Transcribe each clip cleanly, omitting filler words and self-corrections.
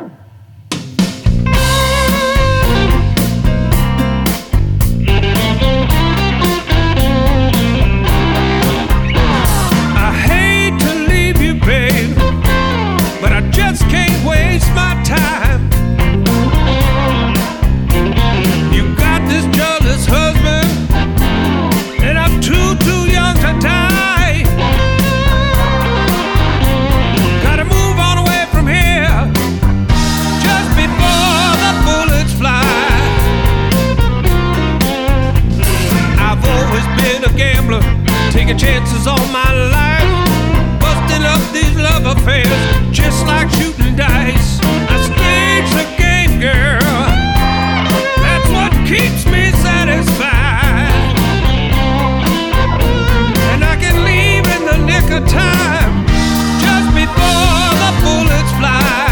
Taking chances all my life, busting up these love affairs, just like shooting dice. I stage the game, girl, that's what keeps me satisfied. And I can leave in the nick of time, just before the bullets fly.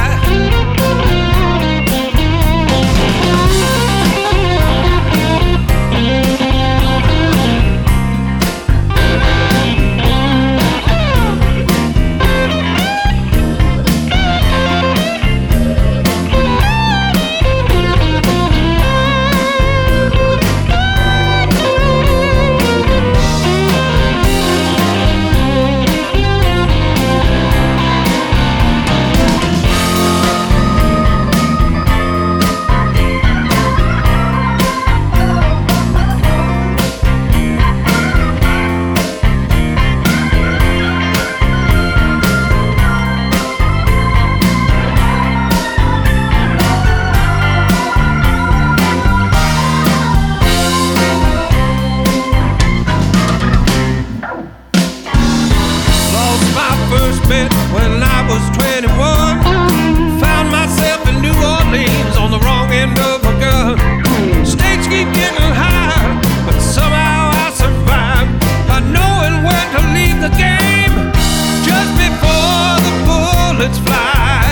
When I was 21, found myself in New Orleans on the wrong end of a gun. Stakes keep getting higher, but somehow I survived by knowing when to leave the game just before the bullets fly.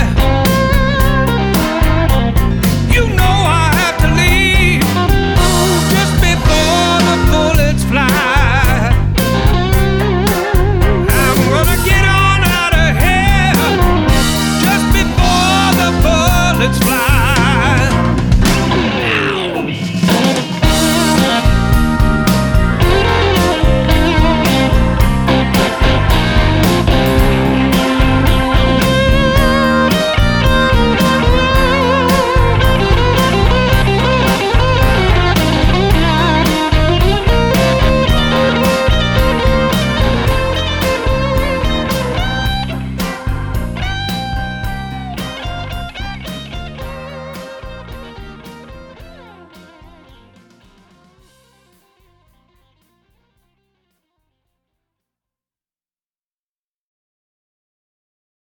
You know I have to leave just before the bullets fly. Let's fly.